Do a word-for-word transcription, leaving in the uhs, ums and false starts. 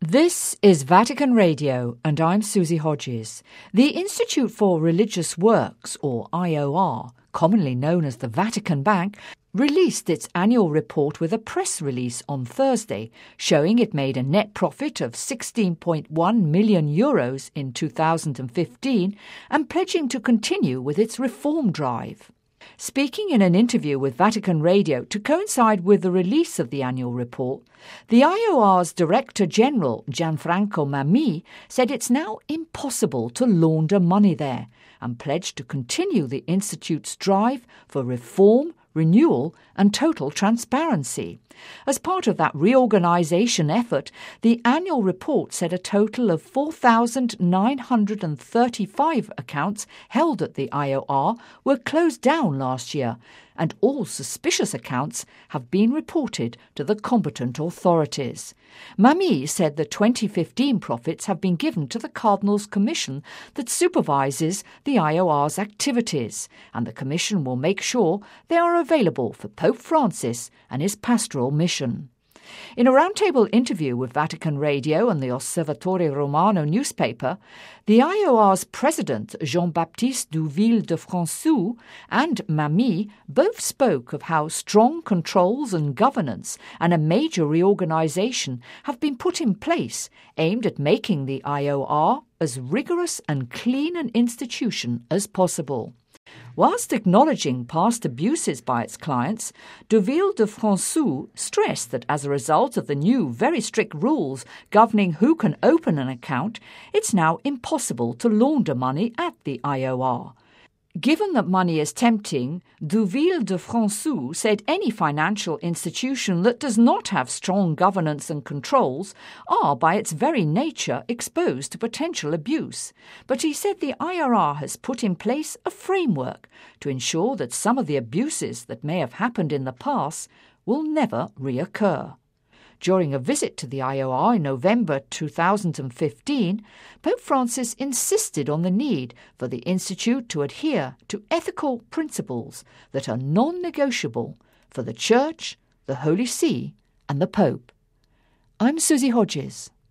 This is Vatican Radio, and I'm Susie Hodges. The Institute for Religious Works, or I O R, commonly known as the Vatican Bank, released its annual report with a press release on Thursday, showing it made a net profit of sixteen point one million euros in two thousand fifteen and pledging to continue with its reform drive. Speaking in an interview with Vatican Radio to coincide with the release of the annual report, the I O R's Director General, Gianfranco Mamì, said it's now impossible to launder money there and pledged to continue the Institute's drive for reform, renewal and total transparency. As part of that reorganisation effort, the annual report said a total of four thousand nine hundred thirty-five accounts held at the I O R were closed down last year, and all suspicious accounts have been reported to the competent authorities. Mamì said the twenty fifteen profits have been given to the Cardinal's Commission that supervises the I O R's activities, and the Commission will make sure they are available for Pope Francis and his pastoral mission. In a roundtable interview with Vatican Radio and the Osservatore Romano newspaper, the I O R's president, Jean-Baptiste Duville de François, and Mamì both spoke of how strong controls and governance and a major reorganisation have been put in place aimed at making the I O R as rigorous and clean an institution as possible. Whilst acknowledging past abuses by its clients, Duville de François stressed that as a result of the new very strict rules governing who can open an account, it's now impossible to launder money at the I O R. Given that money is tempting, Duville de François said any financial institution that does not have strong governance and controls are, by its very nature, exposed to potential abuse. But he said the I O R has put in place a framework to ensure that some of the abuses that may have happened in the past will never reoccur. During a visit to the I O R in November two thousand fifteen, Pope Francis insisted on the need for the Institute to adhere to ethical principles that are non-negotiable for the Church, the Holy See and the Pope. I'm Susie Hodges.